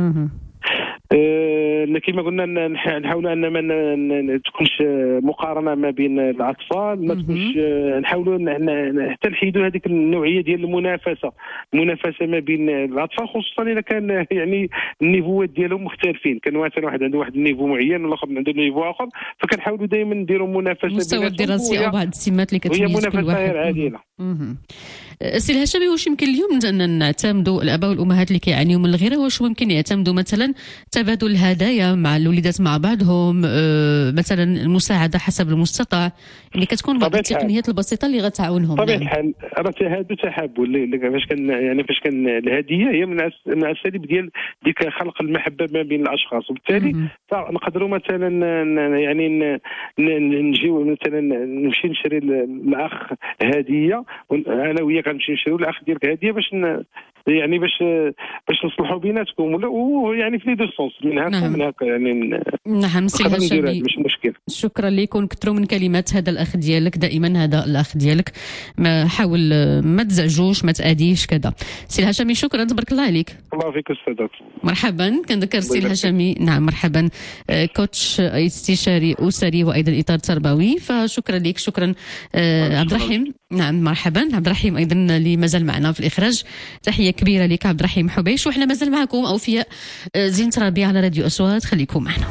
أه كما قلنا نحاولوا ان ما تكونش مقارنه ما بين الاطفال، ما تكونش نحاولوا حتى نحيدوا هذيك النوعيه ديال المنافسه المنافسه ما بين الاطفال، خصوصا اذا كان يعني النيفوات ديالهم مختلفين، كان مثلا واحد عنده واحد النيفو معين والاخر عنده نيفو اخر، فكنحاولوا دائما نديروا منافسه المستوى الدراسي او بعض السمات اللي كتميز كل واحد. هي منافسه غير عادله. سي الهشامي، واش يمكن اليوم أن نعتمدوا الآباء والأمهات اللي كيعانيوا من الغيرة، واش ممكن يعتمدوا مثلا تبادل الهدايا مع الوليدات مع بعضهم، أه مثلا المساعدة حسب المستطاع، يعني كتكون بعض التقنيات البسيطة اللي غتعاونهم؟ طبيعة الحال راه هادو تحابوا فاش كان يعني فاش كان الهدية هي من من الاساليب ديال ديك خلق المحبة ما بين الاشخاص، وبالتالي نقدروا مثلا يعني نجيو مثلا نمشي نشري الاخ هدية، انا وياك غنمشي نشريو الاخ ديالك هدية باش يعني باش باش نصلحوا بيناتكم، ويعني في لي دو سونس من هكا نعم. من هكا يعني نعم سي الهشامي، مش مشكل. شكرا لك، ونكثروا من كلمات هذا الاخ ديالك، دائما هذا الاخ ديالك ما حاول ما تزعجوش ما تاديش كذا. سي الهشامي شكرا، تبارك الله عليك. الله فيك استاذ. مرحبا، كنذكر سي الهشامي نعم مرحبا، كوتش استشاري اسري وايضا اطار تربوي، فشكرا لك. شكرا عبد الرحيم. نعم مرحبا عبد الرحيم ايضا اللي مازال معنا في الاخراج، تحيه كبيره لك عبد الرحيم حبيش، وحنا مازال معكم اوفياء زين ترابي على راديو اصوات، خليكم معنا.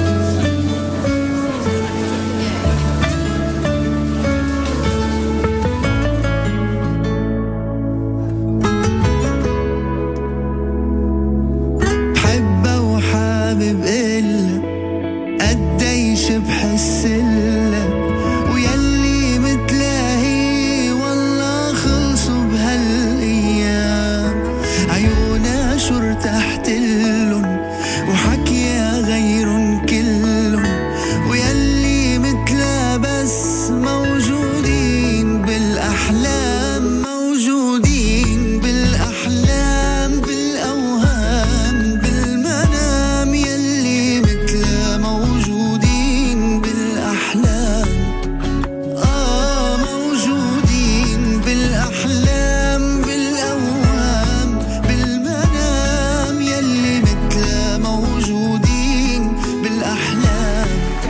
حبه وحابب إلا قديش بحس إلا ويلي متلاهي والله خلصوا بهالأيام، عيونا شو ارتحت لهم وحكيا غيرن كلهم، ويلي متلا بس موجودين بالأحلام، موجودين بالأحلام بالأوهام بالمنام، يلي متلا موجودين بالأحلام، آه موجودين بالأحلام بالأوهام بالمنام، يلي متلا موجودين بالأحلام.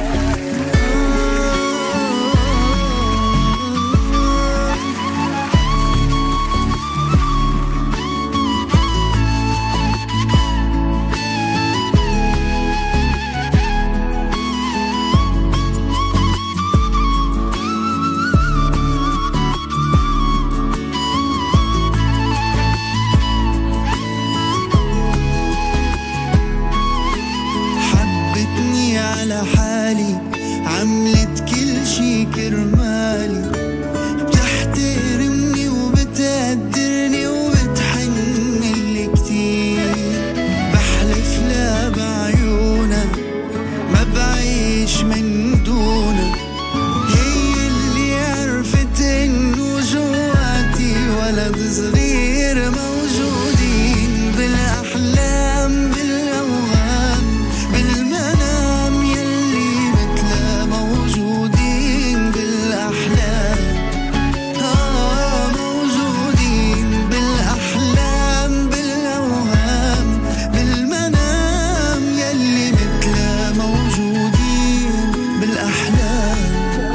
حبتني على حالي عملت كل شي كرمالي، بتحترمني وبتقدرني وبتحنلي كتير، بحلف لا بعيونها ما بعيش من دونها، هي اللي عرفت انه جواتي ولد صغير، موجودين بالاحلام بالاوهام بالمنام، يلي متلا موجودين بالاحلام، آه موجودين بالاحلام بالاوهام بالمنام، يلي متلا موجودين بالاحلام،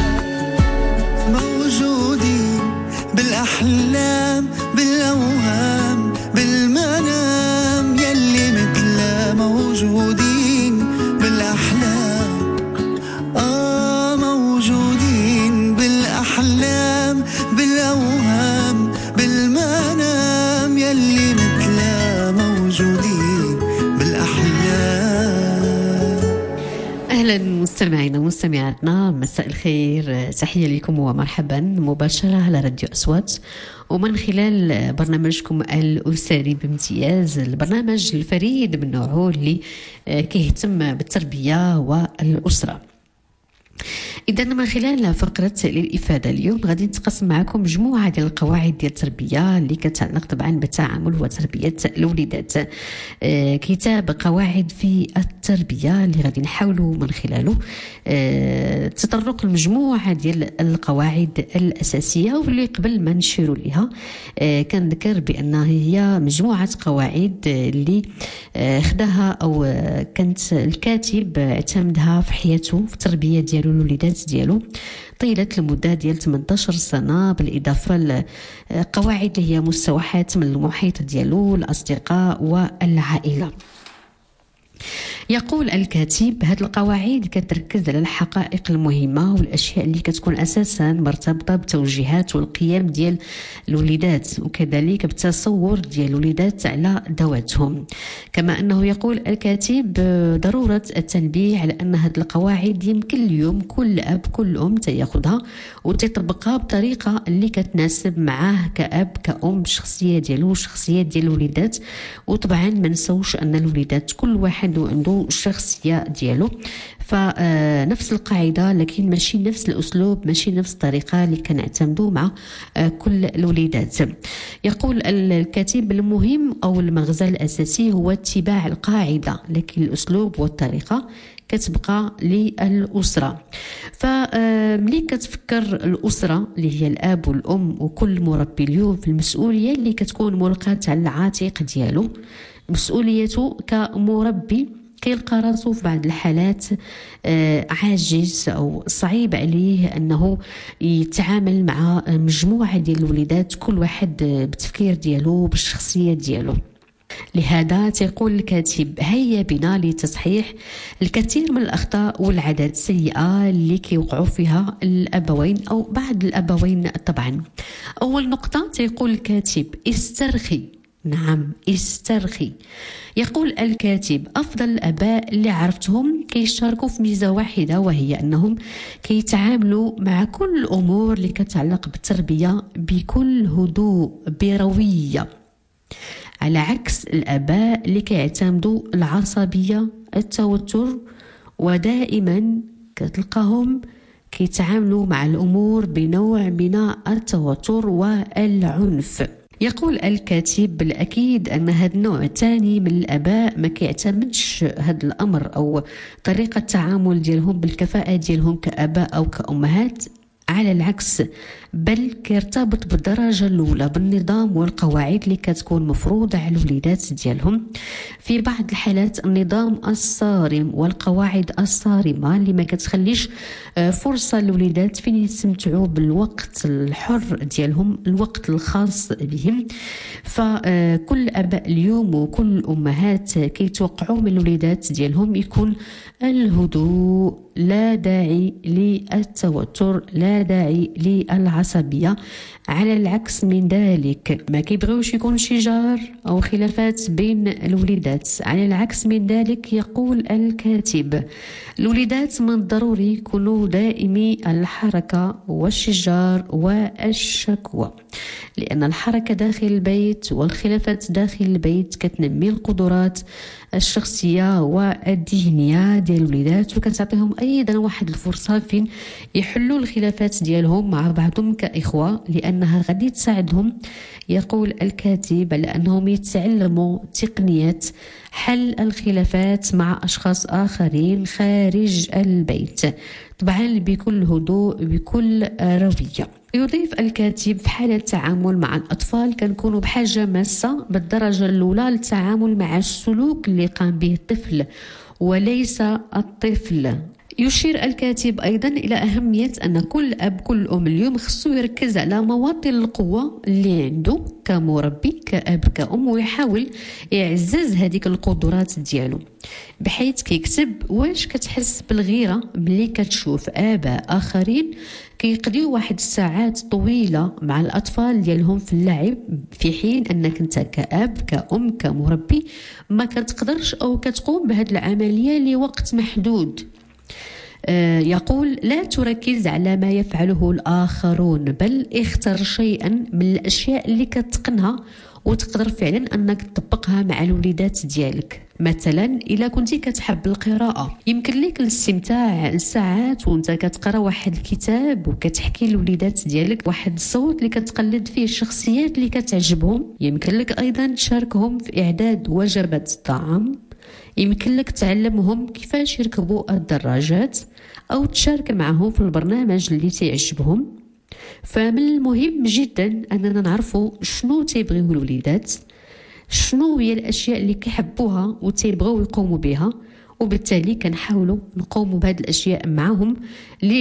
موجودين بالاحلام بالاوهام بالمنام، يلي متلا موجودين بالاحلام، آه موجودين بالاحلام بالاوهام بالمنام، يلي متلا موجودين بالاحلام. اهلا مستمعينا ومستمعاتنا، مساء الخير، تحيه لكم ومرحبا مباشره على راديو اصوات ومن خلال برنامجكم الاسري بامتياز، البرنامج الفريد من نوعه اللي كيهتم بالتربيه والاسره. إذا من خلال فقرة للإفادة اليوم غادي نتقسم معكم مجموعة ديال القواعد ديال التربية اللي كتعلق طبعا بالتعامل وتربية الوليدات. آه كتاب قواعد في التربية اللي غادي نحاولوا من خلاله آه تطرق لمجموعة ديال القواعد الأساسية، واللي قبل ما نشيروا لها آه كنذكر بأنها هي مجموعة قواعد اللي آه خداها أو آه كانت الكاتب اعتمدها في حياته في التربية ديالو الوليدات ديالو طيلة المدة ديال ثمانية عشر سنة، بالإضافة لقواعد اللي هي مستوحاة من المحيط ديالو، الأصدقاء والعائلة. يقول الكاتب هذه القواعد كتركز على الحقائق المهمة والأشياء اللي كتكون أساسا مرتبطة بالتوجيهات والقيم ديال الوليدات، وكذلك بالتصور ديال الوليدات على ذواتهم. كما أنه يقول الكاتب ضرورة التنبيه على أن هذه القواعد يمكن اليوم كل أب كل أم تياخدها وتطبقها بطريقة اللي كتناسب معاه كأب كأم، الشخصية ديالو الشخصية ديال الوليدات. وطبعا ما نسوش أن الوليدات كل واحد عنده الشخصية ديالو، فنفس القاعدة لكن ماشي نفس الأسلوب، ماشي نفس الطريقة اللي كنعتمدوا مع كل الوليدات. يقول الكاتب المهم أو المغزى الأساسي هو اتباع القاعدة، لكن الأسلوب والطريقة كتبقى للأسرة. فملي كتفكر الأسرة اللي هي الأب والأم وكل مربي اليوم في المسؤولية اللي كتكون ملقاة على العاتق ديالو، مسؤوليته كمربي كيلقى راسو في بعض الحالات عاجز أو صعيب عليه أنه يتعامل مع مجموعة ديال الوليدات كل واحد بالتفكير ديالو بالشخصية ديالو. لهذا تقول الكاتب هيا بنا لتصحيح الكثير من الأخطاء والعادات السيئة اللي كيوقعوا فيها الأبوين أو بعض الأبوين. طبعا أول نقطة تقول الكاتب استرخي، نعم استرخي. يقول الكاتب أفضل الآباء اللي عرفتهم كيشاركوا في ميزة واحدة، وهي أنهم كيتعاملوا مع كل الأمور اللي كتعلق بالتربية بكل هدوء بروية، على عكس الآباء اللي كيعتمدوا العصبية التوتر، ودائما كتلقاهم كيتعاملوا مع الأمور بنوع من التوتر والعنف. يقول الكاتب بالأكيد أن هذا النوع الثاني من الآباء ما كيعتمدش هذا الأمر أو طريقة التعامل ديالهم بالكفاءة ديالهم كآباء أو كأمهات، على العكس بل كيرتبط بالدرجة الأولى بالنظام والقواعد اللي كتكون مفروضة على الوليدات ديالهم. في بعض الحالات النظام الصارم والقواعد الصارمة اللي ما كتخليش فرصة للوليدات فين يستمتعوا بالوقت الحر ديالهم، الوقت الخاص بهم. فكل أباء اليوم وكل الأمهات كيتوقعوا من الوليدات ديالهم يكون الهدوء، لا داعي للتوتر، لا داعي للعصبية. على العكس من ذلك ما كيبغيوش يكون شجار أو خلافات بين الوليدات. على العكس من ذلك يقول الكاتب الوليدات من الضروري يكونوا دائمي الحركة والشجار والشكوى، لأن الحركة داخل البيت والخلافات داخل البيت كتنمي القدرات الشخصية والذهنية ديال الوليدات، وكتعطيهم أيضا واحد الفرصة فين يحلوا الخلافات ديالهم مع بعضهم كإخوة، لأنها غادي تساعدهم. يقول الكاتب على أنهم يتعلموا تقنية حل الخلافات مع أشخاص آخرين خارج البيت، طبعا بكل هدوء بكل روية. يضيف الكاتب في حالة التعامل مع الأطفال كنكونوا بحاجة ماسة بالدرجة الأولى للتعامل مع السلوك اللي قام به الطفل وليس الطفل. يشير الكاتب أيضا إلى أهمية أن كل أب كل أم اليوم خصو يركز على مواطن القوة اللي عنده كمربي كأب كأم، ويحاول يعزز هذيك القدرات ديالو، بحيث كيكتب واش كتحس بالغيرة ملي كتشوف آباء آخرين كيقضيو واحد الساعات طويلة مع الأطفال ديالهم في اللعب، في حين أنك أنت كأب كأم كمربي ما كتقدرش أو كتقوم بهذه العملية لوقت محدود. يقول لا تركز على ما يفعله الآخرون، بل اختر شيئا من الأشياء اللي كتقنها وتقدر فعلا أنك تطبقها مع الوليدات ديالك. مثلا إلا كنتي كتحب القراءة يمكن لك الاستمتاع لساعات وانت كتقرا واحد الكتاب وكتحكي للوليدات ديالك واحد الصوت اللي كتقلد فيه الشخصيات اللي كتعجبهم. يمكن لك أيضا تشاركهم في إعداد وجبات الطعام، يمكن لك تعلمهم كيفاش يركبوا الدراجات أو تشارك معهم في البرنامج اللي تعجبهم. فمن المهم جدا أننا نعرفوا شنو تيبغيو الوليدات، شنو هي الأشياء اللي كيحبوها وتيبغوا يقوموا بها، وبالتالي كنحاولوا نقوموا بهذه الأشياء معهم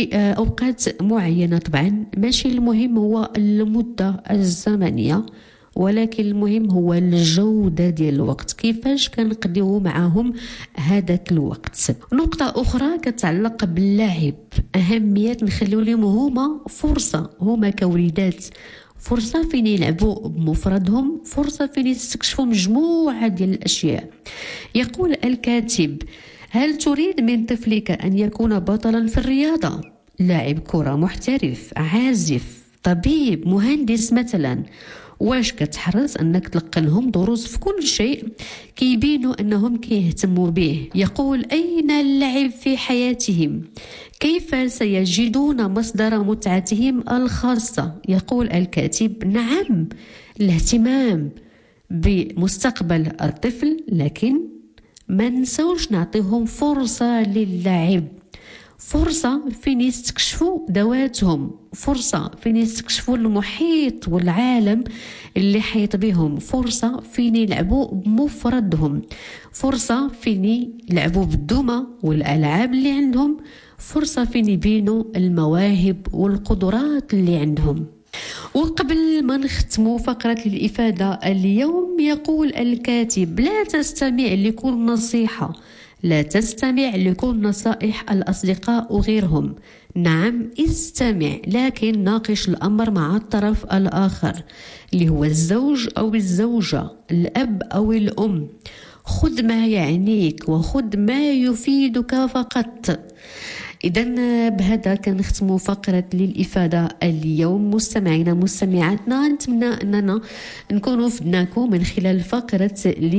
لأوقات معينة. طبعا ماشي المهم هو المدة الزمنية، ولكن المهم هو الجودة ديال الوقت، كيفاش كنقضيو معاهم هذاك الوقت. نقطة أخرى كتعلق باللعب، أهمية نخليو لهم هما فرصة، هما كوليدات فرصة فين يلعبوا بمفردهم، فرصة فين يستكشفوا مجموعة ديال الأشياء. يقول الكاتب: هل تريد من طفلك أن يكون بطلا في الرياضة؟ لاعب كرة محترف، عازف، طبيب، مهندس مثلا. واش كتحرص أنك تلقنهم دروس في كل شيء كيبينوا أنهم كيهتموا به؟ يقول: أين اللعب في حياتهم؟ كيف سيجدون مصدر متعتهم الخاصة؟ يقول الكاتب: نعم، الاهتمام بمستقبل الطفل، لكن ما نسوش نعطيهم فرصة للعب، فرصة فين يستكشفوا ذواتهم، فرصة فين يستكشفوا المحيط والعالم اللي حيط بهم، فرصة فين يلعبوا بمفردهم، فرصة فين يلعبوا بالدمى والألعاب اللي عندهم، فرصة فين يبينوا المواهب والقدرات اللي عندهم. وقبل ما نختموا فقرة الإفادة اليوم، يقول الكاتب: لا تستمع لكل نصيحة، لا تستمع لكل نصائح الأصدقاء وغيرهم. نعم، استمع، لكن ناقش الأمر مع الطرف الآخر اللي هو الزوج أو الزوجة، الأب أو الأم. خذ ما يعنيك وخذ ما يفيدك فقط. إذن بهذا كنختموا فقرة للإفادة اليوم. مستمعينا مستمعاتنا، نتمنى أننا نكونوا فدناكم من خلال فقرة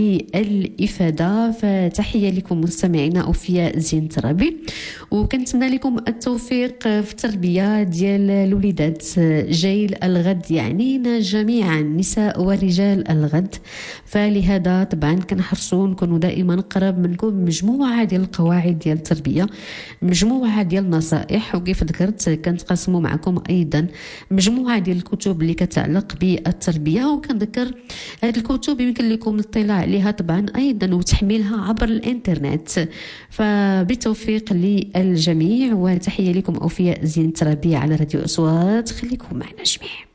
للإفادة. فتحية لكم مستمعينا أوفياء زين ترابي، وكنتمنى لكم التوفيق في التربية ديال الوليدات جيل الغد، يعني جميعا نساء ورجال الغد. فلهذا طبعا كنحرصوا نكونوا دائما قرب منكم مجموعة ديال القواعد ديال التربية، مجموعة ديال النصائح، وكيف ذكرت كنتقاسموا معكم ايضا مجموعه ديال الكتب اللي كتعلق بالتربيه. وكنذكر هذه الكتب يمكن لكم الاطلاع عليها طبعا ايضا وتحميلها عبر الانترنت. فبالتوفيق للجميع، وتحيه لكم اوفياء زين ترابيه على راديو اصوات. خليكم معنا جميع.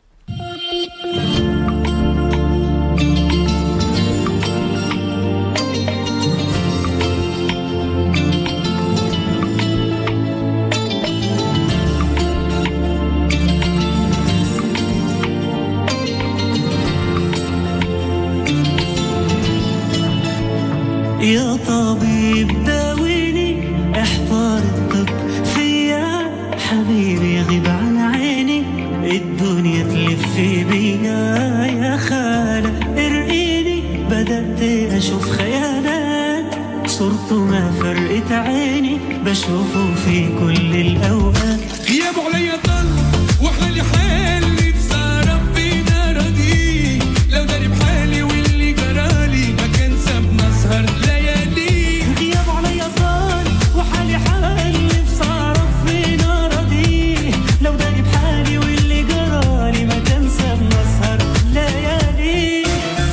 يا طبيب داويني، احضر الطب فيا حبيبي، غيب عن عيني، الدنيا تلف بيا يا خالة، ارقيني، بدأت اشوف خيالات، صورته ما فرقت عيني، بشوفه في كل الاوقات. غيابه عليا طل وحالي حالي بصرف فينا ردي، لو داري بحالي واللي جرالي ما كان سابنا سهر ليالي. غيابه عليا طل وحالي حالي بصرف فينا ردي، لو داري بحالي واللي جرالي ما كان سابنا سهر ليالي.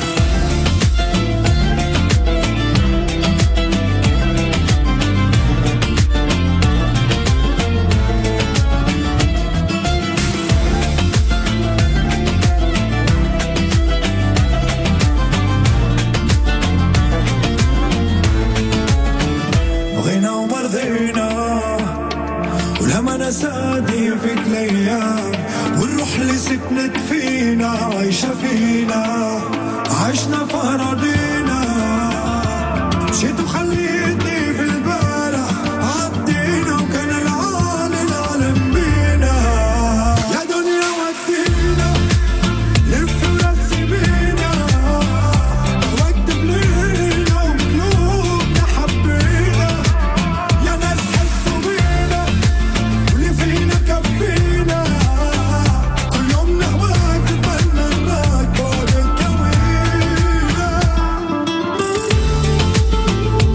بغينا ومرضينا ولما نسادي فيك الايام، والروح اللي سكنت فينا عايشه فينا، عشنا في اراضينا، مشيت وخليتني في البارح، عدينا وكان العالم العالم بينا، يا دنيا ودينا لف ورسي بينا، واكتب لينا وقلوبنا حبينا، يا ناس حسوا بينا واللي فينا كفينا، كل يوم نهواك نتمنى نراك بعد الكوينة.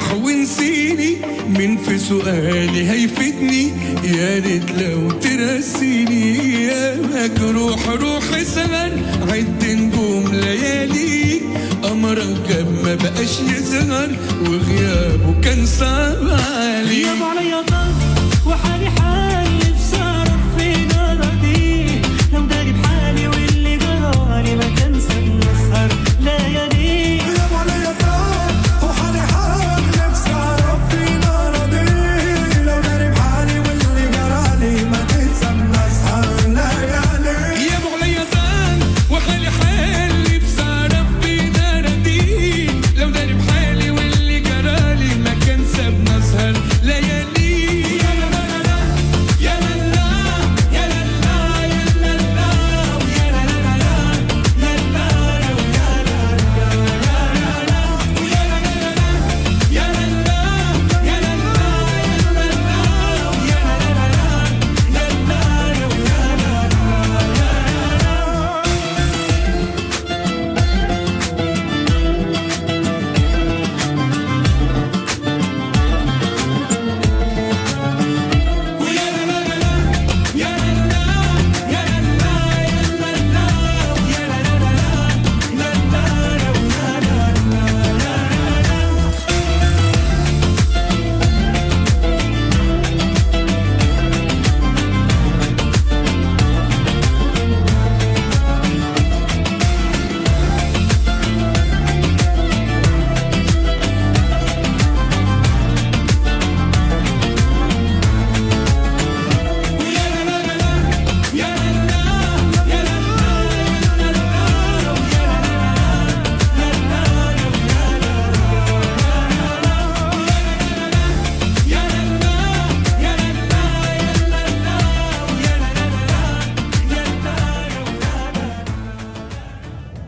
روح ونسيني من في سؤالي هيفيدني يا ريت لو ترسيني يا مجروح روح سهر عد نجوم ليالي أمرك ما بقاش يظهر وغيابه كان صعب علي غيابه عليا طال